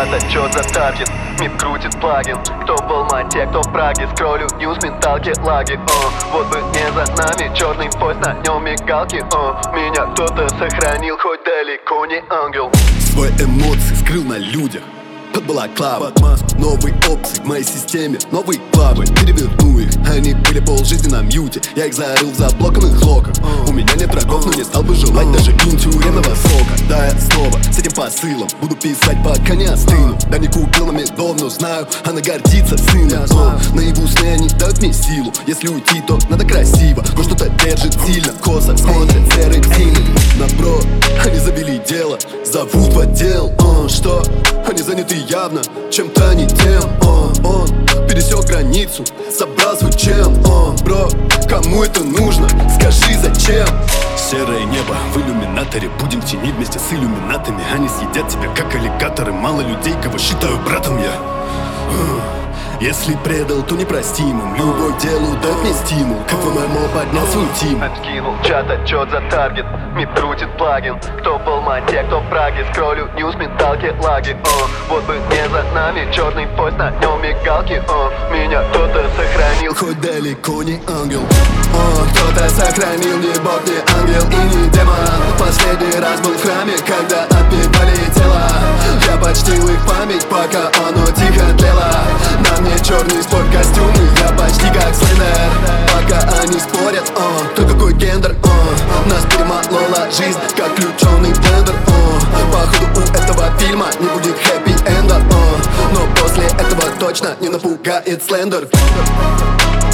чата, чё за таргет? Мид крутит плагин. Кто в Алмате, кто в Праге. Скроллю ньюс, менталки, лаги. Вот бы не за нами черный поезд, на нем мигалки. Меня кто-то сохранил, хоть далеко не ангел. Свои эмоции скрыл на людях. Под балаклава, под маску, новые опции в моей системе, новые клавы, переверну их. Они были полжизни на мьюте, я их зарыл в заблоканных локах. У меня нет врагов, но не стал бы желать даже тюремного срока. Да, я снова с этим посылом буду писать, пока не остыну. Да не купил на медов, но знаю, она гордится сыном. Наяву сны они дают мне силу. Если уйти, то надо красиво. Но что-то держит сильно, косо смотрят серым синим. Наоборот, они завели дело, зовут в отдел. Что? Они заняты явно чем-то не тем. Он пересек границу, собрал свой чем. Бро, кому это нужно? Скажи, зачем? Серое небо в иллюминаторе. Будем в тени вместе с иллюминатами. Они съедят тебя, как аллигаторы. Мало людей, кого считаю братом я. Если предал, то непростимым. Любовь делу дает мне стимул. Как в ММО поднял свой тим. Откинул чат, отчет за таргет. Мид крутит плагин. Кто в Алмате, кто в Праге. Скроллю ньюс, менталки, лаги. Вот бы не за нами черный поезд, на нем мигалки. Меня кто-то сохранил, хоть далеко не ангел. Кто-то сохранил, не бог, не ангел и не демон. Последний раз был в храме, когда отпевали тела. Я почтил их память, пока оно тихо тлело. На мне черный спорткостюмы, я почти как Слендер. Пока они спорят, кто какой гендер. Нас перемолола жизнь, как включенный блендер. Походу у этого фильма не будет хэппи-энда. Но после этого точно не напугает Слендер.